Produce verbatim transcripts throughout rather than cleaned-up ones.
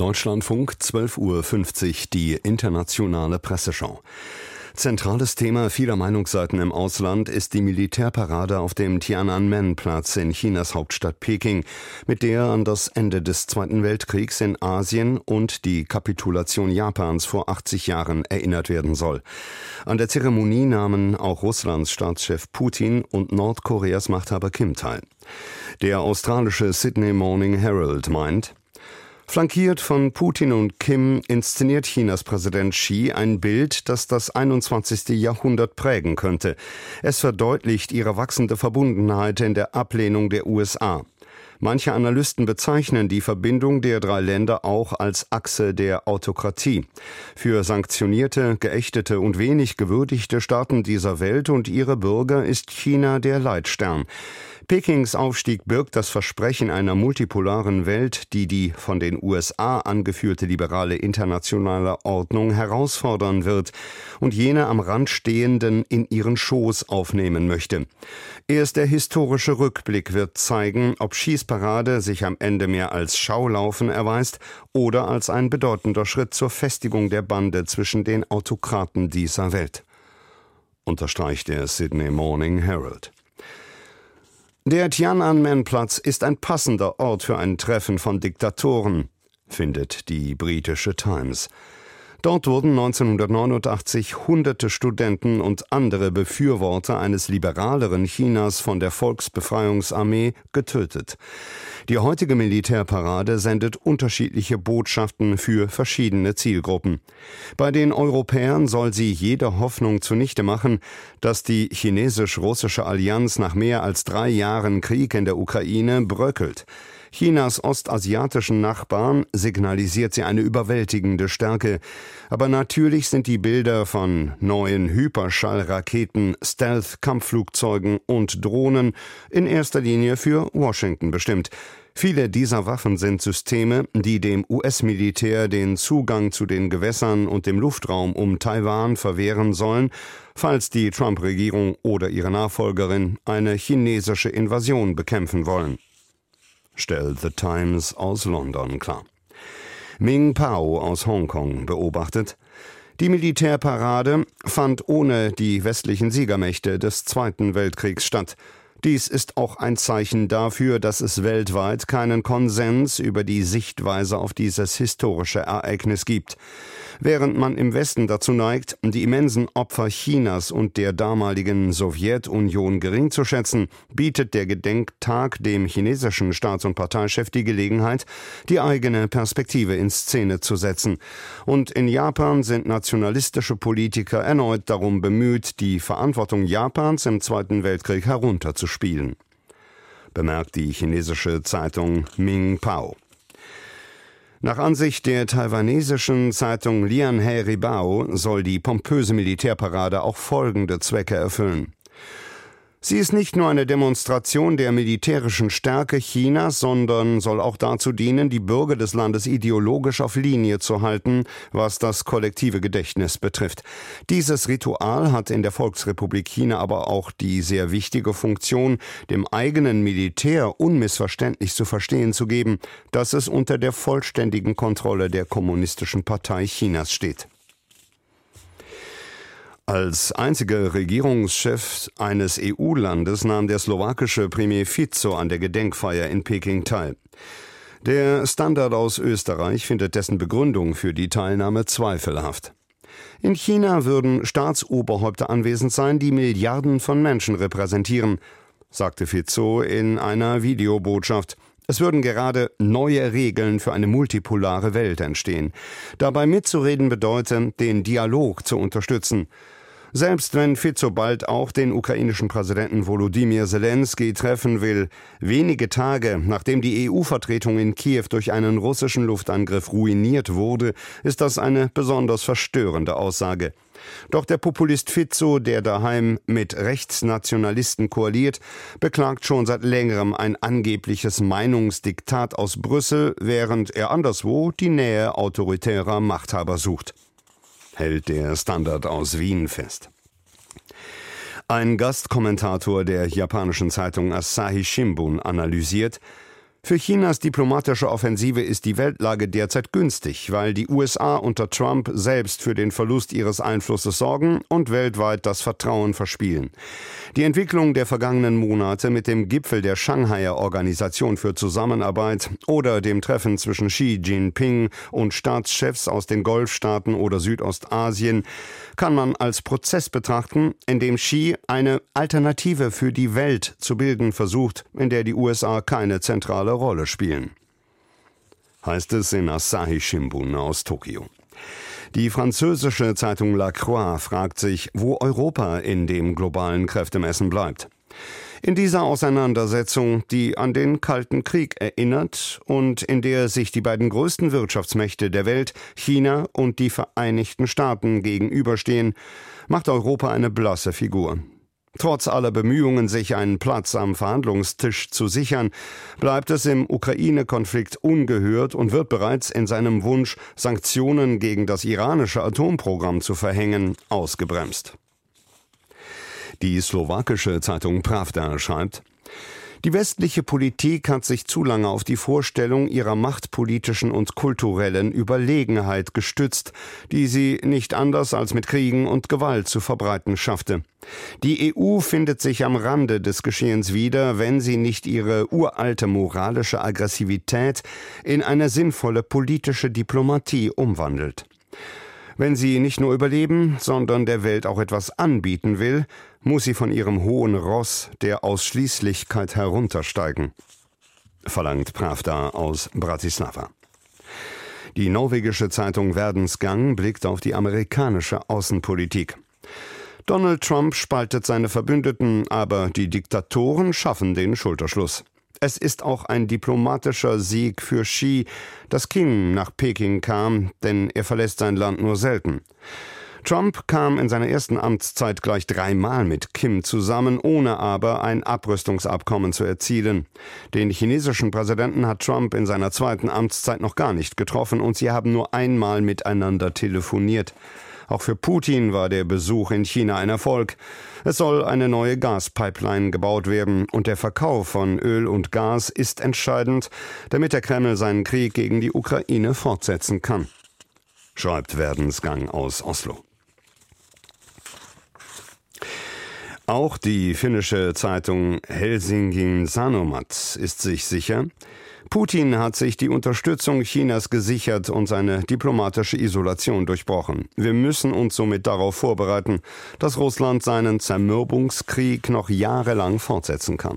Deutschlandfunk, zwölf Uhr fünfzig, die internationale Presseschau. Zentrales Thema vieler Meinungsseiten im Ausland ist die Militärparade auf dem Tiananmen-Platz in Chinas Hauptstadt Peking, mit der an das Ende des Zweiten Weltkriegs in Asien und die Kapitulation Japans vor achtzig Jahren erinnert werden soll. An der Zeremonie nahmen auch Russlands Staatschef Putin und Nordkoreas Machthaber Kim teil. Der australische Sydney Morning Herald meint: Flankiert von Putin und Kim inszeniert Chinas Präsident Xi ein Bild, das das einundzwanzigste Jahrhundert prägen könnte. Es verdeutlicht ihre wachsende Verbundenheit in der Ablehnung der U S A. Manche Analysten bezeichnen die Verbindung der drei Länder auch als Achse der Autokratie. Für sanktionierte, geächtete und wenig gewürdigte Staaten dieser Welt und ihre Bürger ist China der Leitstern. Pekings Aufstieg birgt das Versprechen einer multipolaren Welt, die die von den U S A angeführte liberale internationale Ordnung herausfordern wird und jene am Rand Stehenden in ihren Schoß aufnehmen möchte. Erst der historische Rückblick wird zeigen, ob Xis Parade sich am Ende mehr als Schaulaufen erweist oder als ein bedeutender Schritt zur Festigung der Bande zwischen den Autokraten dieser Welt, unterstreicht der Sydney Morning Herald. Der Tiananmen-Platz ist ein passender Ort für ein Treffen von Diktatoren, findet die britische Times. Dort wurden neunzehnhundertneunundachtzig hunderte Studenten und andere Befürworter eines liberaleren Chinas von der Volksbefreiungsarmee getötet. Die heutige Militärparade sendet unterschiedliche Botschaften für verschiedene Zielgruppen. Bei den Europäern soll sie jede Hoffnung zunichte machen, dass die chinesisch-russische Allianz nach mehr als drei Jahren Krieg in der Ukraine bröckelt. Chinas ostasiatischen Nachbarn signalisiert sie eine überwältigende Stärke. Aber natürlich sind die Bilder von neuen Hyperschallraketen, Stealth-Kampfflugzeugen und Drohnen in erster Linie für Washington bestimmt. Viele dieser Waffen sind Systeme, die dem U S-Militär den Zugang zu den Gewässern und dem Luftraum um Taiwan verwehren sollen, falls die Trump-Regierung oder ihre Nachfolgerin eine chinesische Invasion bekämpfen wollen, stellt The Times aus London klar. Ming Pao aus Hongkong beobachtet: Die Militärparade fand ohne die westlichen Siegermächte des Zweiten Weltkriegs statt. Dies ist auch ein Zeichen dafür, dass es weltweit keinen Konsens über die Sichtweise auf dieses historische Ereignis gibt. Während man im Westen dazu neigt, die immensen Opfer Chinas und der damaligen Sowjetunion gering zu schätzen, bietet der Gedenktag dem chinesischen Staats- und Parteichef die Gelegenheit, die eigene Perspektive in Szene zu setzen. Und in Japan sind nationalistische Politiker erneut darum bemüht, die Verantwortung Japans im Zweiten Weltkrieg herunterzuspielen, bemerkt die chinesische Zeitung Ming Pao. Nach Ansicht der taiwanesischen Zeitung Lianhe Ribao soll die pompöse Militärparade auch folgende Zwecke erfüllen. Sie ist nicht nur eine Demonstration der militärischen Stärke Chinas, sondern soll auch dazu dienen, die Bürger des Landes ideologisch auf Linie zu halten, was das kollektive Gedächtnis betrifft. Dieses Ritual hat in der Volksrepublik China aber auch die sehr wichtige Funktion, dem eigenen Militär unmissverständlich zu verstehen zu geben, dass es unter der vollständigen Kontrolle der Kommunistischen Partei Chinas steht. Als einziger Regierungschef eines E U-Landes nahm der slowakische Premier Fico an der Gedenkfeier in Peking teil. Der Standard aus Österreich findet dessen Begründung für die Teilnahme zweifelhaft. In China würden Staatsoberhäupter anwesend sein, die Milliarden von Menschen repräsentieren, sagte Fico in einer Videobotschaft. Es würden gerade neue Regeln für eine multipolare Welt entstehen. Dabei mitzureden bedeutet, den Dialog zu unterstützen. Selbst wenn Fico bald auch den ukrainischen Präsidenten Volodymyr Zelensky treffen will, wenige Tage nachdem die E U-Vertretung in Kiew durch einen russischen Luftangriff ruiniert wurde, ist das eine besonders verstörende Aussage. Doch der Populist Fico, der daheim mit Rechtsnationalisten koaliert, beklagt schon seit längerem ein angebliches Meinungsdiktat aus Brüssel, während er anderswo die Nähe autoritärer Machthaber sucht, hält der Standard aus Wien fest. Ein Gastkommentator der japanischen Zeitung Asahi Shimbun analysiert: Für Chinas diplomatische Offensive ist die Weltlage derzeit günstig, weil die U S A unter Trump selbst für den Verlust ihres Einflusses sorgen und weltweit das Vertrauen verspielen. Die Entwicklung der vergangenen Monate mit dem Gipfel der Shanghaier Organisation für Zusammenarbeit oder dem Treffen zwischen Xi Jinping und Staatschefs aus den Golfstaaten oder Südostasien kann man als Prozess betrachten, in dem Xi eine Alternative für die Welt zu bilden versucht, in der die U S A keine zentrale Rolle spielen. Heißt es in Asahi Shimbun aus Tokio. Die französische Zeitung La Croix fragt sich, wo Europa in dem globalen Kräftemessen bleibt. In dieser Auseinandersetzung, die an den Kalten Krieg erinnert und in der sich die beiden größten Wirtschaftsmächte der Welt, China und die Vereinigten Staaten, gegenüberstehen, macht Europa eine blasse Figur. Trotz aller Bemühungen, sich einen Platz am Verhandlungstisch zu sichern, bleibt es im Ukraine-Konflikt ungehört und wird bereits in seinem Wunsch, Sanktionen gegen das iranische Atomprogramm zu verhängen, ausgebremst. Die slowakische Zeitung Pravda schreibt: Die westliche Politik hat sich zu lange auf die Vorstellung ihrer machtpolitischen und kulturellen Überlegenheit gestützt, die sie nicht anders als mit Kriegen und Gewalt zu verbreiten schaffte. Die E U findet sich am Rande des Geschehens wieder, wenn sie nicht ihre uralte moralische Aggressivität in eine sinnvolle politische Diplomatie umwandelt. Wenn sie nicht nur überleben, sondern der Welt auch etwas anbieten will, muss sie von ihrem hohen Ross der Ausschließlichkeit heruntersteigen, verlangt Pravda aus Bratislava. Die norwegische Zeitung Verdensgang blickt auf die amerikanische Außenpolitik. Donald Trump spaltet seine Verbündeten, aber die Diktatoren schaffen den Schulterschluss. Es ist auch ein diplomatischer Sieg für Xi, dass Kim nach Peking kam, denn er verlässt sein Land nur selten. Trump kam in seiner ersten Amtszeit gleich dreimal mit Kim zusammen, ohne aber ein Abrüstungsabkommen zu erzielen. Den chinesischen Präsidenten hat Trump in seiner zweiten Amtszeit noch gar nicht getroffen und sie haben nur einmal miteinander telefoniert. Auch für Putin war der Besuch in China ein Erfolg. Es soll eine neue Gaspipeline gebaut werden und der Verkauf von Öl und Gas ist entscheidend, damit der Kreml seinen Krieg gegen die Ukraine fortsetzen kann, schreibt Verdensgang aus Oslo. Auch die finnische Zeitung Helsingin Sanomat ist sich sicher, Putin hat sich die Unterstützung Chinas gesichert und seine diplomatische Isolation durchbrochen. Wir müssen uns somit darauf vorbereiten, dass Russland seinen Zermürbungskrieg noch jahrelang fortsetzen kann.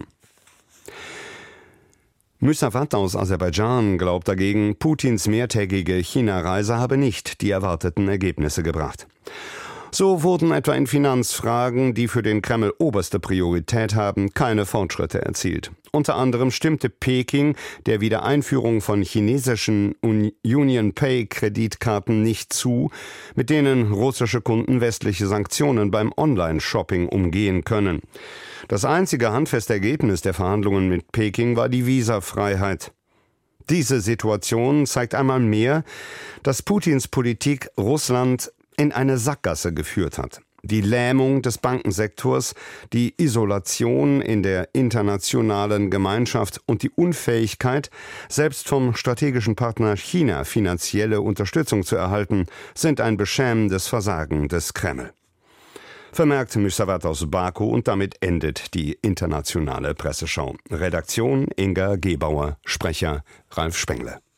Müsavat aus Aserbaidschan glaubt dagegen, Putins mehrtägige China-Reise habe nicht die erwarteten Ergebnisse gebracht. So wurden etwa in Finanzfragen, die für den Kreml oberste Priorität haben, keine Fortschritte erzielt. Unter anderem stimmte Peking der Wiedereinführung von chinesischen Union-Pay-Kreditkarten nicht zu, mit denen russische Kunden westliche Sanktionen beim Online-Shopping umgehen können. Das einzige handfeste Ergebnis der Verhandlungen mit Peking war die Visafreiheit. Diese Situation zeigt einmal mehr, dass Putins Politik Russland in eine Sackgasse geführt hat. Die Lähmung des Bankensektors, die Isolation in der internationalen Gemeinschaft und die Unfähigkeit, selbst vom strategischen Partner China finanzielle Unterstützung zu erhalten, sind ein beschämendes Versagen des Kreml. Vermerkt Müsavat aus Baku und damit endet die internationale Presseschau. Redaktion Inga Gebauer, Sprecher Ralf Spengle.